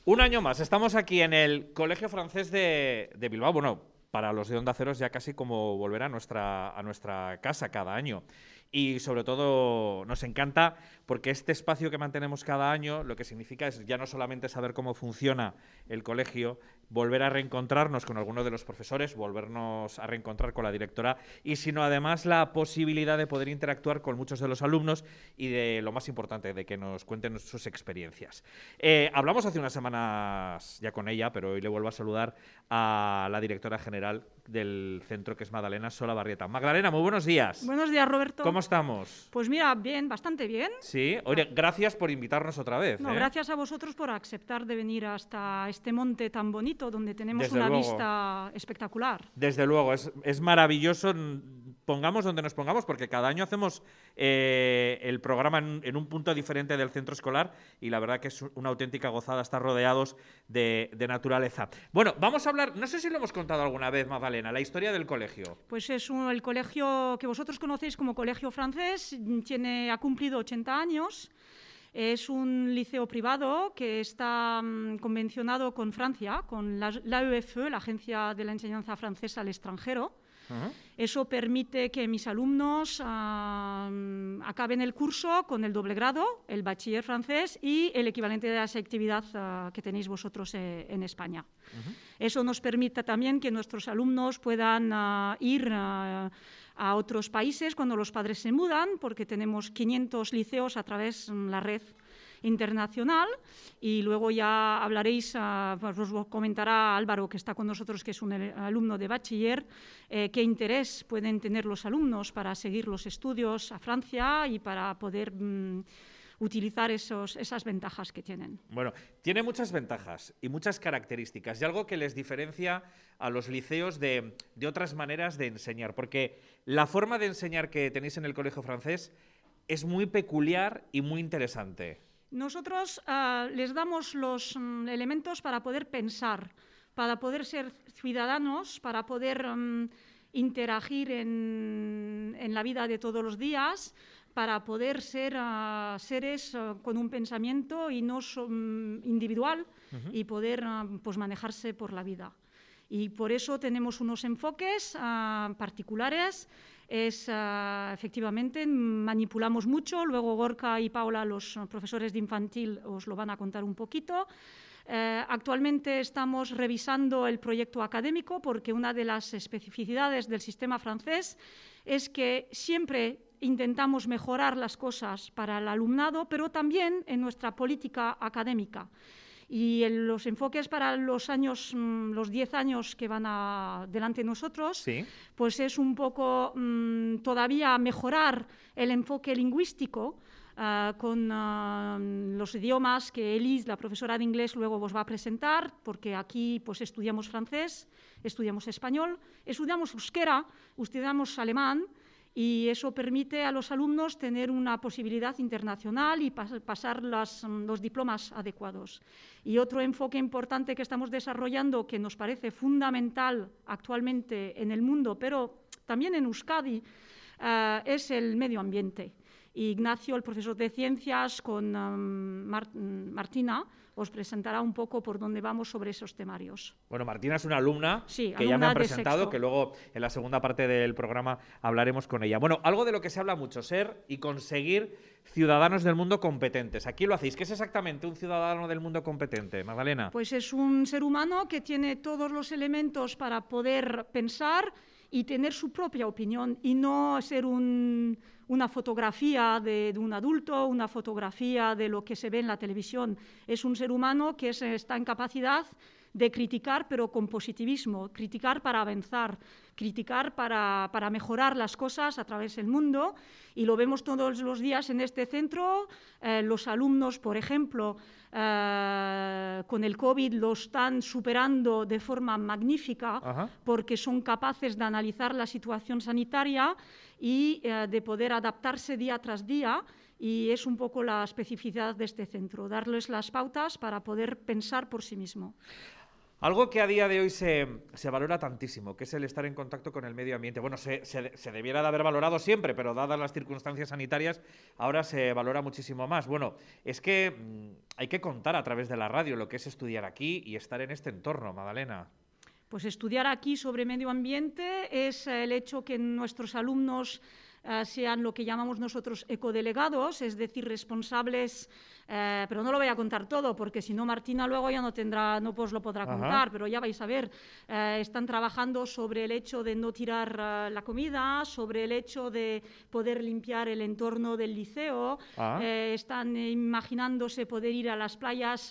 Un año más, estamos aquí en el Colegio Francés de Bilbao. Bueno, para los de Onda Cero es ya casi como volver a nuestra casa cada año. Y sobre todo nos encanta porque este espacio que mantenemos cada año lo que significa es ya no solamente saber cómo funciona el colegio, volver a reencontrarnos con algunos de los profesores, volvernos a reencontrar con la directora, y sino además la posibilidad de poder interactuar con muchos de los alumnos y de lo más importante, de que nos cuenten sus experiencias. Hablamos hace unas semanas ya con ella, pero hoy le vuelvo a saludar a la directora general del centro, que es Magdalena Solabarrieta. Magdalena, muy buenos días. Buenos días, Roberto. ¿Cómo estamos? Pues mira, bien, bastante bien. Sí, oye, gracias por invitarnos otra vez. No, gracias a vosotros por aceptar de venir hasta este monte tan bonito, donde tenemos Desde una luego. Vista espectacular. Desde luego, es maravilloso, pongamos donde nos pongamos, porque cada año hacemos el programa en un punto diferente del centro escolar y la verdad que es una auténtica gozada estar rodeados de naturaleza. Bueno, vamos a hablar, no sé si lo hemos contado alguna vez, Magdalena, la historia del colegio. Pues es el colegio que vosotros conocéis como Colegio Francés, ha cumplido 80 años. Es un liceo privado que está convencionado con Francia, con l'AEFE, la Agencia de la Enseñanza Francesa al Extranjero. Eso permite que mis alumnos acaben el curso con el doble grado, el bachiller francés y el equivalente de la selectividad que tenéis vosotros en España. Eso nos permite también que nuestros alumnos puedan ir a otros países cuando los padres se mudan, porque tenemos 500 liceos a través de la red internacional, y luego ya hablaréis, os comentará Álvaro, que está con nosotros, que es un alumno de bachiller, qué interés pueden tener los alumnos para seguir los estudios a Francia y para poder utilizar esas ventajas que tienen. Bueno, tiene muchas ventajas y muchas características y algo que les diferencia a los liceos de otras maneras de enseñar, porque la forma de enseñar que tenéis en el Colegio Francés es muy peculiar y muy interesante. Nosotros les damos los elementos para poder pensar, para poder ser ciudadanos, para poder interagir en la vida de todos los días, para poder ser seres con un pensamiento y no individual y poder pues manejarse por la vida. Y por eso tenemos unos enfoques particulares. Efectivamente, manipulamos mucho. Luego Gorka y Paula, los profesores de infantil, os lo van a contar un poquito. Actualmente estamos revisando el proyecto académico, porque una de las especificidades del sistema francés es que siempre intentamos mejorar las cosas para el alumnado, pero también en nuestra política académica. Y los enfoques para los 10 años que van delante de nosotros, ¿sí? Pues es un poco todavía mejorar el enfoque lingüístico con los idiomas que Elise, la profesora de inglés, luego os va a presentar, porque aquí pues estudiamos francés, estudiamos español, estudiamos euskera, estudiamos alemán, y eso permite a los alumnos tener una posibilidad internacional y pasar los diplomas adecuados. Y otro enfoque importante que estamos desarrollando, que nos parece fundamental actualmente en el mundo, pero también en Euskadi, es el medio ambiente. Ignacio, el profesor de ciencias, con Martina, os presentará un poco por dónde vamos sobre esos temarios. Bueno, Martina es una alumna, sí, que ya me han presentado, que luego en la segunda parte del programa hablaremos con ella. Bueno, algo de lo que se habla mucho, ser y conseguir ciudadanos del mundo competentes. Aquí lo hacéis. ¿Qué es exactamente un ciudadano del mundo competente, Magdalena? Pues es un ser humano que tiene todos los elementos para poder pensar y tener su propia opinión, y no ser una fotografía de un adulto, una fotografía de lo que se ve en la televisión. Es un ser humano que está en capacidad de criticar, pero con positivismo, criticar para avanzar, criticar para mejorar las cosas a través del mundo, y lo vemos todos los días en este centro. Los alumnos, por ejemplo, con el COVID lo están superando de forma magnífica, porque son capaces de analizar la situación sanitaria y de poder adaptarse día tras día, y es un poco la especificidad de este centro, darles las pautas para poder pensar por sí mismo. Algo que a día de hoy se valora tantísimo, que es el estar en contacto con el medio ambiente. Bueno, se debiera de haber valorado siempre, pero dadas las circunstancias sanitarias, ahora se valora muchísimo más. Bueno, es que hay que contar a través de la radio lo que es estudiar aquí y estar en este entorno, Magdalena. Pues estudiar aquí sobre medio ambiente es el hecho que nuestros alumnos sean lo que llamamos nosotros ecodelegados, es decir, responsables, pero no lo voy a contar todo porque si no Martina luego ya no pues lo podrá contar, pero ya vais a ver, están trabajando sobre el hecho de no tirar la comida, sobre el hecho de poder limpiar el entorno del liceo, están imaginándose poder ir a las playas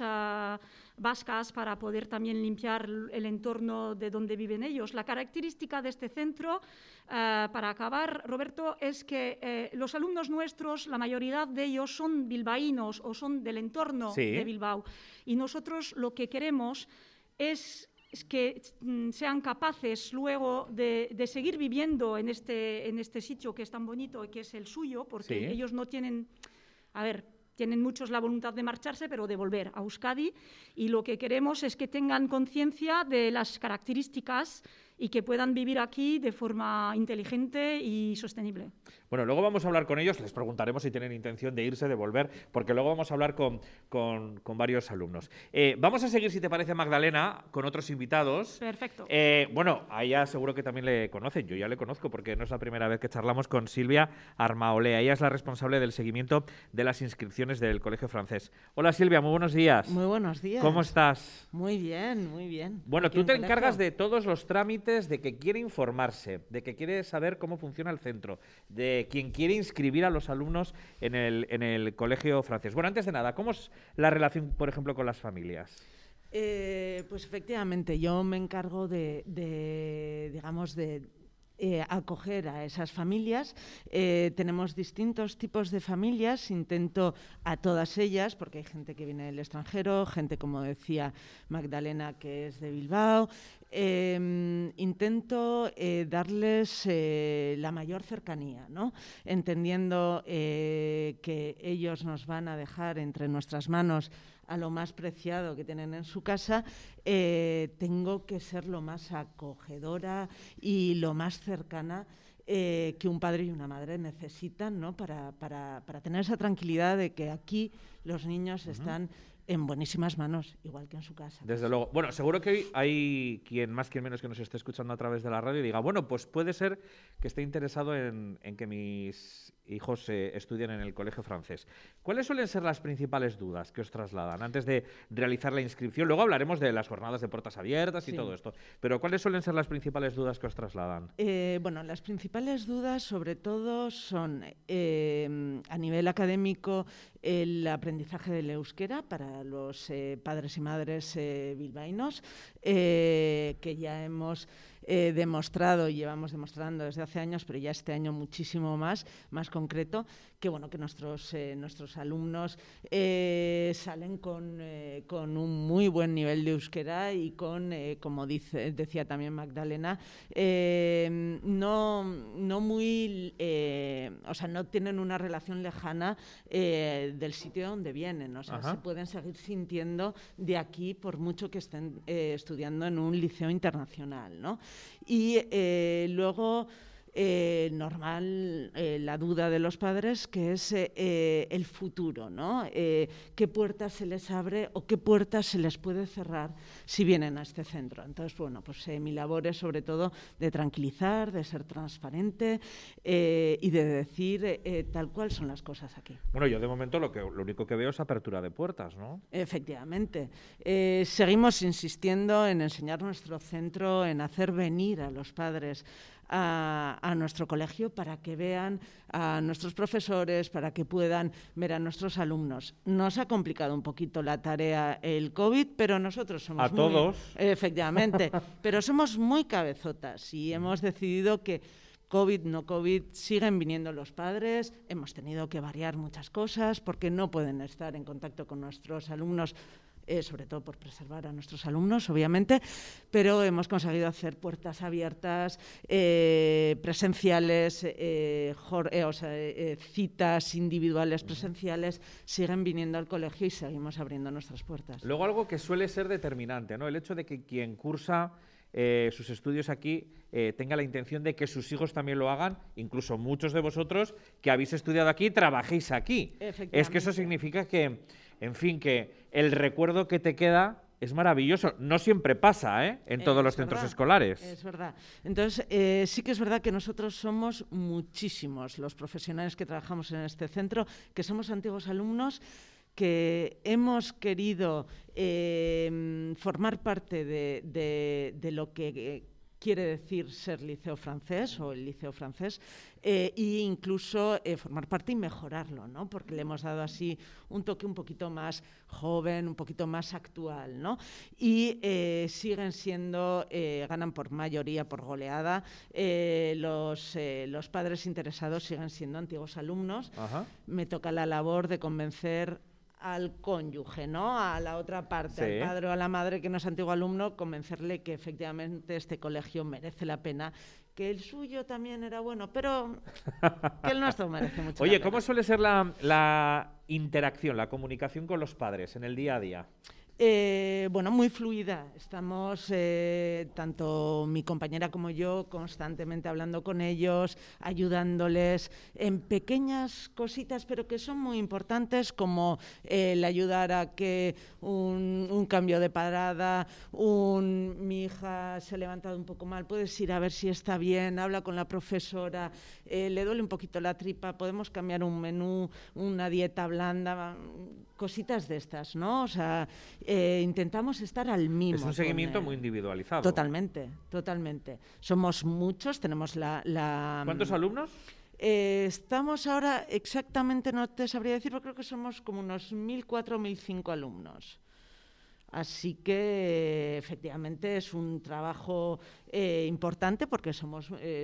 vascas para poder también limpiar el entorno de donde viven ellos. La característica de este centro, para acabar, Roberto, es que los alumnos nuestros, la mayoría de ellos son bilbaínos o son del entorno de Bilbao. Y nosotros lo que queremos es que sean capaces luego de seguir viviendo en este sitio que es tan bonito y que es el suyo, porque ellos no tienen... A ver, tienen muchos la voluntad de marcharse, pero de volver a Euskadi, y lo que queremos es que tengan conciencia de las características y que puedan vivir aquí de forma inteligente y sostenible. Bueno, luego vamos a hablar con ellos, les preguntaremos si tienen intención de irse, de volver, porque luego vamos a hablar con varios alumnos. Vamos a seguir, si te parece, Magdalena, con otros invitados. Perfecto. Bueno, a ella seguro que también le conocen, yo ya le conozco porque no es la primera vez que charlamos con Silvia Armaolea. Ella es la responsable del seguimiento de las inscripciones del Colegio Francés. Hola Silvia, muy buenos días. Muy buenos días. ¿Cómo estás? Muy bien, muy bien. Bueno, tú te encargas de todos los trámites de que quiere informarse, de que quiere saber cómo funciona el centro, de quien quiere inscribir a los alumnos en el Colegio Francés. Bueno, antes de nada, ¿cómo es la relación, por ejemplo, con las familias? Pues efectivamente, yo me encargo de acoger a esas familias. Tenemos distintos tipos de familias, intento a todas ellas, porque hay gente que viene del extranjero, gente, como decía Magdalena, que es de Bilbao. Intento darles la mayor cercanía, ¿no? Entendiendo que ellos nos van a dejar entre nuestras manos a lo más preciado que tienen en su casa, tengo que ser lo más acogedora y lo más cercana que un padre y una madre necesitan, ¿no? para tener esa tranquilidad de que aquí los niños están en buenísimas manos, igual que en su casa. Desde luego. Bueno, seguro que hoy hay quien más, quien menos que nos esté escuchando a través de la radio y diga, bueno, pues puede ser que esté interesado en que mis hijos estudien en el Colegio Francés. ¿Cuáles suelen ser las principales dudas que os trasladan antes de realizar la inscripción? Luego hablaremos de las jornadas de puertas abiertas y todo esto, pero ¿cuáles suelen ser las principales dudas que os trasladan? Bueno, las principales dudas sobre todo son a nivel académico el aprendizaje del euskera para los padres y madres bilbaínos, que ya hemos demostrado y llevamos demostrando desde hace años, pero ya este año muchísimo más concreto, que bueno, que nuestros alumnos salen con un muy buen nivel de euskera y con, como decía también Magdalena, no tienen una relación lejana del sitio donde vienen, o sea, se pueden seguir sintiendo de aquí por mucho que estén estudiando en un liceo internacional, ¿no? Y luego normal la duda de los padres, que es el futuro, ¿no? ¿Qué puertas se les abre o qué puertas se les puede cerrar si vienen a este centro? Entonces, bueno, pues mi labor es sobre todo de tranquilizar, de ser transparente y de decir tal cual son las cosas aquí. Bueno, yo de momento lo único que veo es apertura de puertas, ¿no? Efectivamente. Seguimos insistiendo en enseñar nuestro centro, en hacer venir a los padres a nuestro colegio para que vean a nuestros profesores, para que puedan ver a nuestros alumnos. Nos ha complicado un poquito la tarea el COVID, pero nosotros somos todos. Efectivamente, pero somos muy cabezotas y hemos decidido que COVID, no COVID, siguen viniendo los padres, hemos tenido que variar muchas cosas porque no pueden estar en contacto con nuestros alumnos sobre todo por preservar a nuestros alumnos, obviamente, pero hemos conseguido hacer puertas abiertas, presenciales, citas individuales presenciales, siguen viniendo al colegio y seguimos abriendo nuestras puertas. Luego algo que suele ser determinante, ¿no? El hecho de que quien cursa sus estudios aquí tenga la intención de que sus hijos también lo hagan, incluso muchos de vosotros que habéis estudiado aquí, trabajéis aquí. Es que eso significa que, en fin, que el recuerdo que te queda es maravilloso. No siempre pasa, en todos los centros escolares. Es verdad. Entonces, sí que es verdad que nosotros somos muchísimos los profesionales que trabajamos en este centro, que somos antiguos alumnos, que hemos querido formar parte de lo que quiere decir ser liceo francés o el liceo francés e incluso formar parte y mejorarlo, ¿no? Porque le hemos dado así un toque un poquito más joven, un poquito más actual, ¿no? Y siguen siendo, ganan por mayoría, por goleada, los padres interesados siguen siendo antiguos alumnos. Ajá. Me toca la labor de convencer al cónyuge, ¿no? A la otra parte, Sí. al padre o a la madre que no es antiguo alumno, convencerle que efectivamente este colegio merece la pena, que el suyo también era bueno, pero que el nuestro merece mucho Oye, la pena. ¿cómo suele ser la interacción, la comunicación con los padres en el día a día? Bueno, muy fluida. Estamos, tanto mi compañera como yo, constantemente hablando con ellos, ayudándoles en pequeñas cositas, pero que son muy importantes, como el ayudar a que un cambio de parada, mi hija se ha levantado un poco mal, puedes ir a ver si está bien, habla con la profesora, le duele un poquito la tripa, podemos cambiar un menú, una dieta blanda, cositas de estas, ¿no? O sea, intentamos estar al mimo. Es un seguimiento muy individualizado. Totalmente, totalmente. Somos muchos, tenemos ¿Cuántos alumnos? Estamos ahora exactamente, no te sabría decir, pero creo que somos como unos 1.004 o 1.005 alumnos. Así que efectivamente es un trabajo importante porque son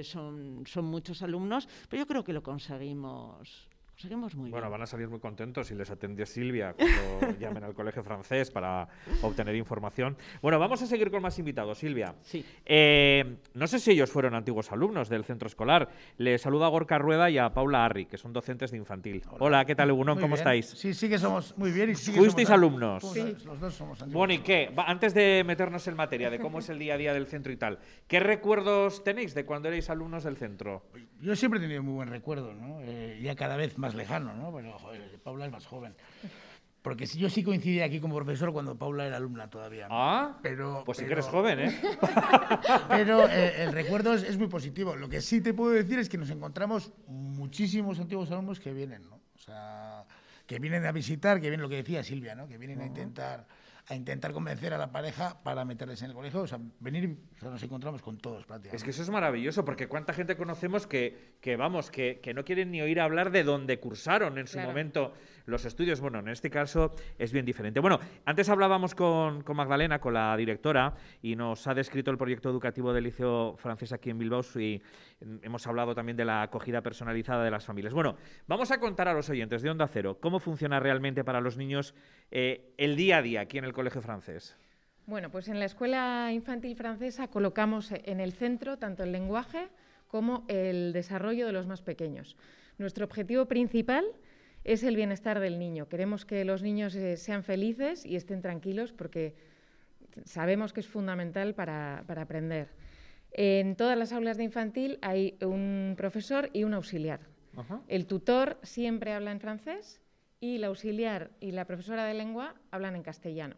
muchos alumnos, pero yo creo que lo conseguimos muy bien. Bueno, van a salir muy contentos si les atiende Silvia cuando llamen al colegio francés para obtener información. Bueno, vamos a seguir con más invitados, Silvia. Sí. No sé si ellos fueron antiguos alumnos del centro escolar. Les saluda a Gorka Rueda y a Paula Arri, que son docentes de infantil. Hola, ¿qué tal, Egunon? ¿Cómo estáis? Sí que somos muy bien. Y sí que ¿Fuisteis somos alumnos? Sí. Los dos somos antiguos. Bueno, ¿y qué? Antes de meternos en materia de cómo es el día a día del centro y tal, ¿qué recuerdos tenéis de cuando erais alumnos del centro? Yo siempre he tenido muy buen recuerdo, ¿no? Ya cada vez más lejano, ¿no? Bueno, joder, Paula es más joven. Porque yo sí coincidí aquí como profesor cuando Paula era alumna todavía, ¿no? Ah, pues sí que eres joven, ¿eh? Pero el recuerdo es muy positivo. Lo que sí te puedo decir es que nos encontramos muchísimos antiguos alumnos que vienen, ¿no? O sea, que vienen a visitar, que vienen lo que decía Silvia, ¿no? Que vienen a intentar convencer a la pareja para meterles en el colegio. O sea, nos encontramos con todos prácticamente. Es que eso es maravilloso, porque cuánta gente conocemos que no quieren ni oír hablar de dónde cursaron en su momento los estudios. Bueno, en este caso es bien diferente. Bueno, antes hablábamos con Magdalena, con la directora, y nos ha descrito el proyecto educativo del Liceo Francés aquí en Bilbao, y hemos hablado también de la acogida personalizada de las familias. Bueno, vamos a contar a los oyentes de Onda Cero cómo funciona realmente para los niños el día a día aquí en el Colegio Francés. Bueno, pues en la Escuela Infantil Francesa colocamos en el centro tanto el lenguaje como el desarrollo de los más pequeños. Nuestro objetivo principal es el bienestar del niño. Queremos que los niños sean felices y estén tranquilos porque sabemos que es fundamental para aprender. En todas las aulas de infantil hay un profesor y un auxiliar. Ajá. El tutor siempre habla en francés y el auxiliar y la profesora de lengua hablan en castellano.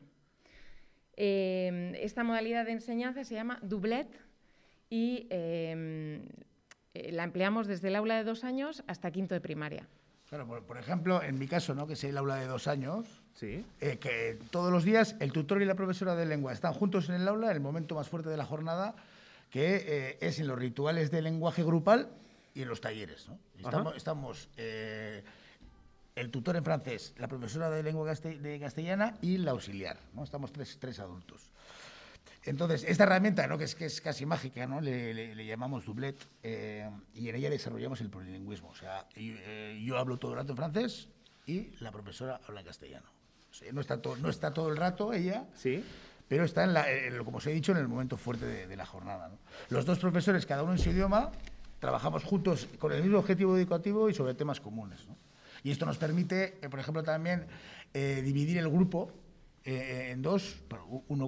Esta modalidad de enseñanza se llama doublet y la empleamos desde el aula de 2 años hasta quinto de primaria. Claro, por ejemplo, en mi caso, ¿no? Que es el aula de 2 años, Sí. Que todos los días el tutor y la profesora de lengua están juntos en el aula en el momento más fuerte de la jornada, que es en los rituales de lenguaje grupal y en los talleres, ¿no? Estamos el tutor en francés, la profesora de lengua castellana y la auxiliar, ¿no? Estamos tres adultos. Entonces, esta herramienta, ¿no? que es casi mágica, ¿no? le llamamos doublet, y en ella desarrollamos el plurilingüismo. O sea, yo hablo todo el rato en francés y la profesora habla en castellano. O No está todo el rato ella, Sí. pero está, como os he dicho, en el momento fuerte de la jornada, ¿no? Los dos profesores, cada uno en su idioma, trabajamos juntos con el mismo objetivo educativo y sobre temas comunes, ¿no? Y esto nos permite, por ejemplo, también dividir el grupo en dos, uno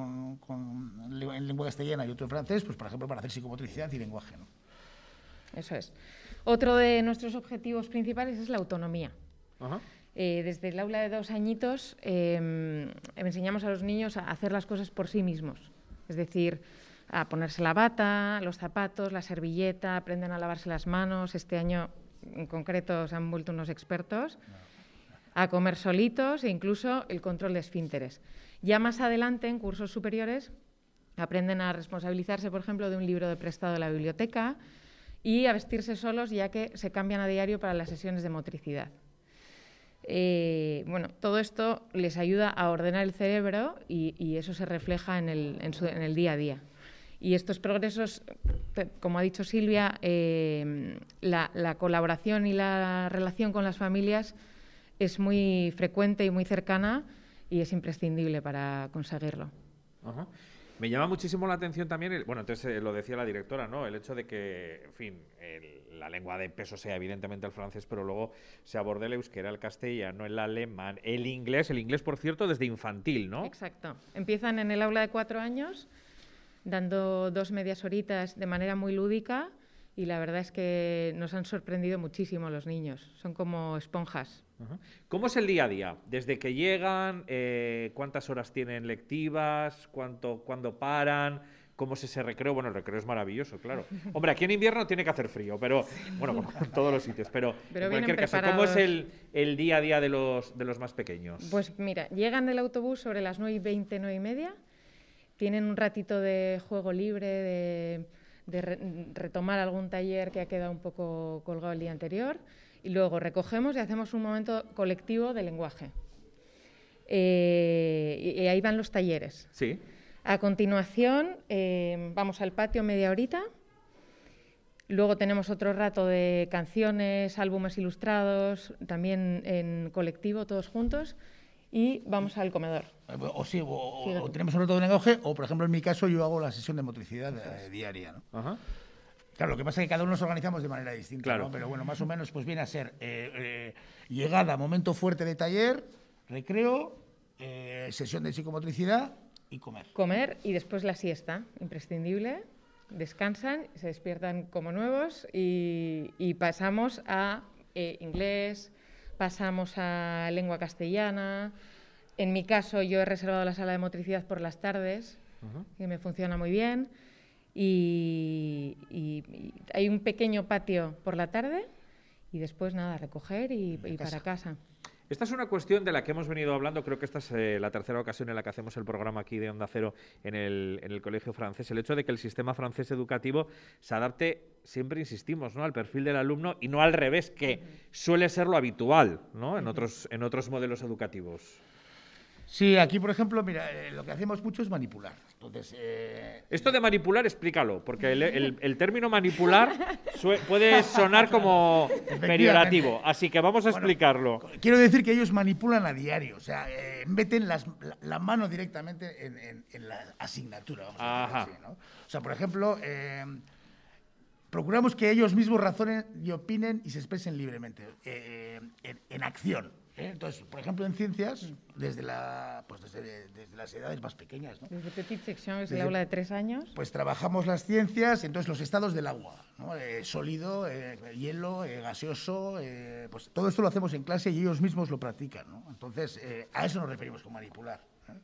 en lengua castellana y otro en francés, pues por ejemplo para hacer psicomotricidad y lenguaje, ¿no? Eso es. Otro de nuestros objetivos principales es la autonomía. Ajá. Desde el aula de 2 añitos enseñamos a los niños a hacer las cosas por sí mismos. Es decir, a ponerse la bata, los zapatos, la servilleta, aprenden a lavarse las manos. Este año en concreto se han vuelto unos expertos. A comer solitos e incluso el control de esfínteres. Ya más adelante, en cursos superiores, aprenden a responsabilizarse, por ejemplo, de un libro de prestado de la biblioteca y a vestirse solos, ya que se cambian a diario para las sesiones de motricidad. Bueno, todo esto les ayuda a ordenar el cerebro y eso se refleja en el día a día. Y estos progresos, como ha dicho Silvia, la colaboración y la relación con las familias es muy frecuente y muy cercana y es imprescindible para conseguirlo. Ajá. Me llama muchísimo la atención también, bueno, entonces lo decía la directora, ¿no? El hecho de que, en fin, la lengua de peso sea evidentemente el francés, pero luego se aborde el euskera, el castellano, el alemán, el inglés, por cierto, desde infantil, ¿no? Exacto. Empiezan en el aula de 4 años, dando 2 medias horitas de manera muy lúdica y la verdad es que nos han sorprendido muchísimo los niños. Son como esponjas. Ajá. ¿Cómo es el día a día? Desde que llegan, ¿cuántas horas tienen lectivas? ¿Cuándo paran? ¿Cómo es ese recreo? Bueno, el recreo es maravilloso, claro. Hombre, aquí en invierno tiene que hacer frío, pero bueno, como en todos los sitios. Pero en cualquier caso, ¿cómo es el día a día de los más pequeños? Pues mira, llegan del autobús sobre las 9:20, 9:30, tienen un ratito de juego libre, de retomar algún taller que ha quedado un poco colgado el día anterior. Y luego recogemos y hacemos un momento colectivo de lenguaje. Y ahí van los talleres. Sí. A continuación, vamos al patio media horita. Luego tenemos otro rato de canciones, álbumes ilustrados, también en colectivo, todos juntos. Y vamos al comedor. O tenemos un rato de lenguaje, o por ejemplo en mi caso yo hago la sesión de motricidad diaria, ¿no? Ajá. Claro, lo que pasa es que cada uno nos organizamos de manera distinta, claro, ¿no? Pero bueno, más o menos pues viene a ser llegada, momento fuerte de taller, recreo, sesión de psicomotricidad y comer. Comer y después la siesta, imprescindible. Descansan, se despiertan como nuevos y pasamos a inglés, pasamos a lengua castellana. En mi caso yo he reservado la sala de motricidad por las tardes, que me funciona muy bien. Y hay un pequeño patio por la tarde y después nada, recoger y para casa. Esta es una cuestión de la que hemos venido hablando, creo que esta es la tercera ocasión en la que hacemos el programa aquí de Onda Cero en el Colegio Francés, el hecho de que el sistema francés educativo se adapte, siempre insistimos, ¿no?, al perfil del alumno y no al revés, que suele ser lo habitual, ¿no?, en otros modelos educativos. Sí, aquí, por ejemplo, mira, lo que hacemos mucho es manipular. Entonces, esto de manipular, explícalo, porque el término manipular puede sonar como peyorativo, así que vamos a explicarlo. Quiero decir que ellos manipulan a diario, o sea, meten la mano directamente en la asignatura, vamos a decir así, ¿no? O sea, por ejemplo, procuramos que ellos mismos razonen y opinen y se expresen libremente, en acción. Entonces, por ejemplo, en ciencias, desde las edades más pequeñas, ¿no? Desde Petite Section, es el aula de 3 años. Pues trabajamos las ciencias, entonces los estados del agua, ¿no? Sólido, hielo, gaseoso, pues todo esto lo hacemos en clase y ellos mismos lo practican, ¿no? Entonces, a eso nos referimos con manipular.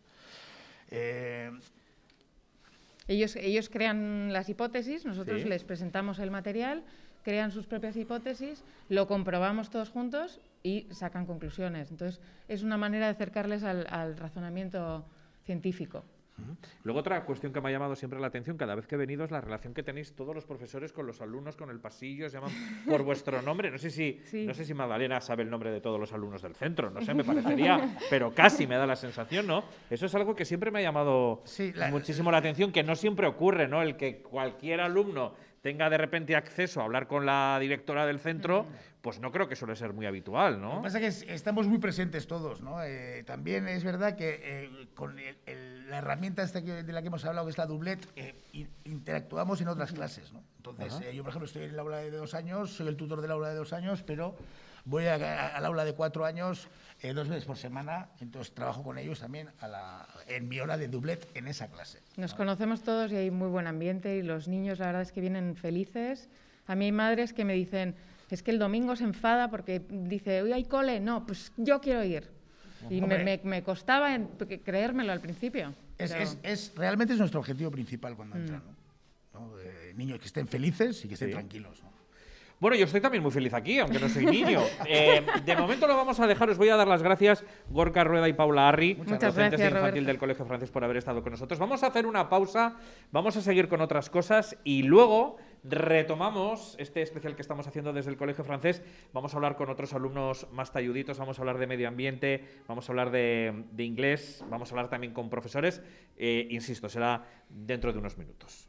Ellos crean las hipótesis, nosotros les presentamos el material, crean sus propias hipótesis, lo comprobamos todos juntos y sacan conclusiones. Entonces, es una manera de acercarles al razonamiento científico. Luego, otra cuestión que me ha llamado siempre la atención cada vez que he venido es la relación que tenéis todos los profesores con los alumnos, con el pasillo, os llaman por vuestro nombre. No sé si Magdalena sabe el nombre de todos los alumnos del centro, no sé, me parecería, pero casi me da la sensación, ¿no? Eso es algo que siempre me ha llamado muchísimo la atención, que no siempre ocurre, ¿no? El que cualquier alumno tenga de repente acceso a hablar con la directora del centro, pues no creo que suele ser muy habitual, ¿no? Lo que pasa es que estamos muy presentes todos, ¿no? También es verdad que con la herramienta de la que hemos hablado, que es la Doublet, interactuamos en otras clases, ¿no? Entonces, yo, por ejemplo, estoy en el aula de 2 años, soy el tutor del aula de 2 años, pero voy al aula de 4 años 2 veces por semana, entonces trabajo con ellos también en mi hora de Doublet en esa clase. Nos conocemos todos y hay muy buen ambiente y los niños la verdad es que vienen felices. A mí hay madres que me dicen, es que el domingo se enfada porque dice, hoy hay cole, no, pues yo quiero ir. Y me costaba creérmelo al principio. Realmente es nuestro objetivo principal cuando entran, ¿no? Niños que estén felices y que estén tranquilos, ¿no? Bueno, yo estoy también muy feliz aquí, aunque no soy niño. De momento lo vamos a dejar. Os voy a dar las gracias, Gorka Rueda y Paula Arri, docentes de infantil Roberto. del Colegio Francés, por haber estado con nosotros. Vamos a hacer una pausa, vamos a seguir con otras cosas y luego retomamos este especial que estamos haciendo desde el Colegio Francés. Vamos a hablar con otros alumnos más talluditos, vamos a hablar de medio ambiente, vamos a hablar de inglés, vamos a hablar también con profesores. Insisto, será dentro de unos minutos.